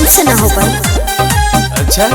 हमसे ना हो पाई। अच्छा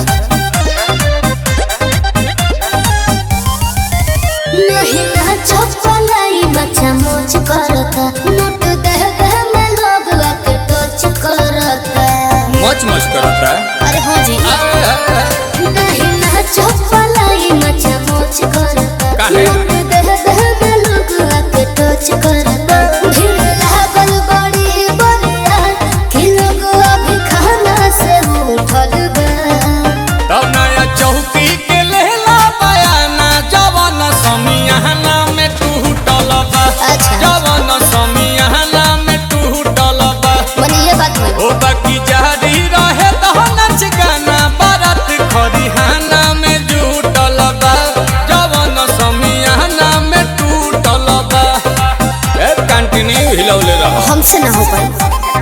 नहीं ना चपलाई बच्चा मोच करता, नोट दे दे में लोग आके टच करता। मच करता है। अरे हाँ जी। नहीं ना चपलाई बच्चा मोच करता, काहे? नोट दे दे में लोग आके टच करता। भीड़ लागल बड़ी बरिया कि लोग अभी खाना से उठल बा। तब नया चौकी के लेला बयाना जवन समियाना में टूटल बा। अच्छा। जवन समियाना में टूटल बा। मने ये बात है। ओ बाकी जारी रहे तो नच गाना बारात खरिहाना में जुटल बा। जवन समियाना में टूटल बा। ए कंटिन्यू हिलौले रह। हमसे ना हो पाई।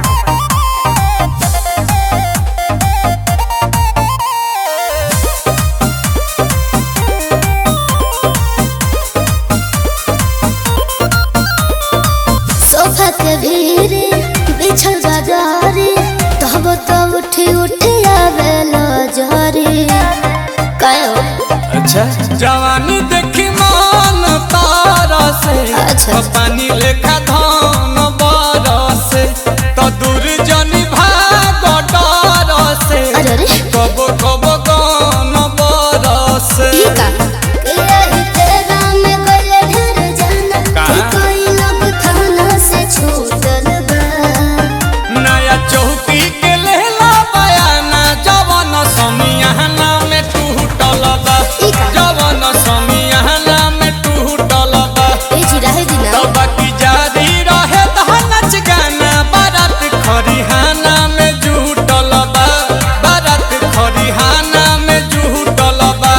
सोफा के भीरे बिछल बाजारे, तब तो उठी उठी आवे लजारे। काय हो? अच्छा जवानी देखी मन तारा से। अच्छा। पानी लेखा धान बरसे तो दूर जनी भाग डर से। अरे अरे कब कब गान बरसे। ई का? यही तेरा में गले ढेर जाना कहाँ? कि कोई लोग थाना से छूटल बा। नया चौकी के लेला बयाना जवन समियाना में टूटल बा। ई का? जवन समियाना में टूटल बा। ए जी रहे दिना। तो बाकी जारी रहे तो नच गाना बारात खरिहाना में जुटल बा। बारात खरिहाना में जुटल बा।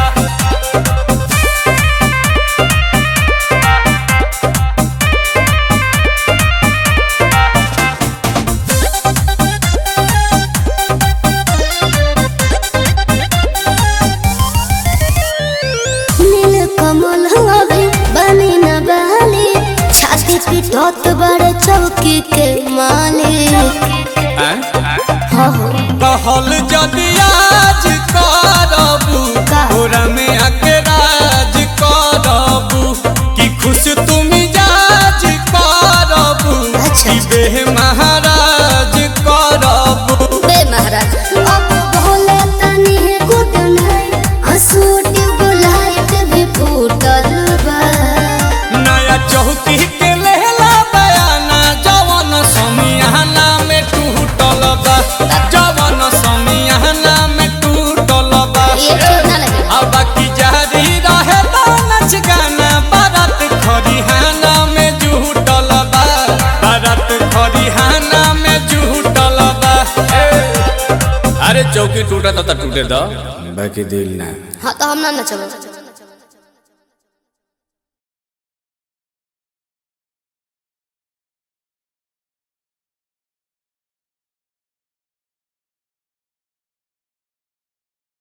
नील कमल हवे बनी न बहली, छाती पिटत बड़े चौकी के मालिक। हाँ हो। कहल जदि आज करबू का? तोरा में आके राज करबू कि खुश तुम जाज करबू अच्छा। कि बे महाराज करबू। बे महाराज अब भोले तनी गुड नाइट, सूट बुलाइट भी फूटल बा। नया चौकी के लेला बयाना जवन समियाना में टूटल बा। जवन समियाना में टूटल बा। ये ठीक ना लगे। अब बाकी जारी रहे तो नच गाना बारात खरिहाना में जुटल बा। बारात खरिहाना में जुटल बा। अरे चौकी टूटा तो टूटे दो बाकी दिल ना। हाँ तो हम ना नचबे।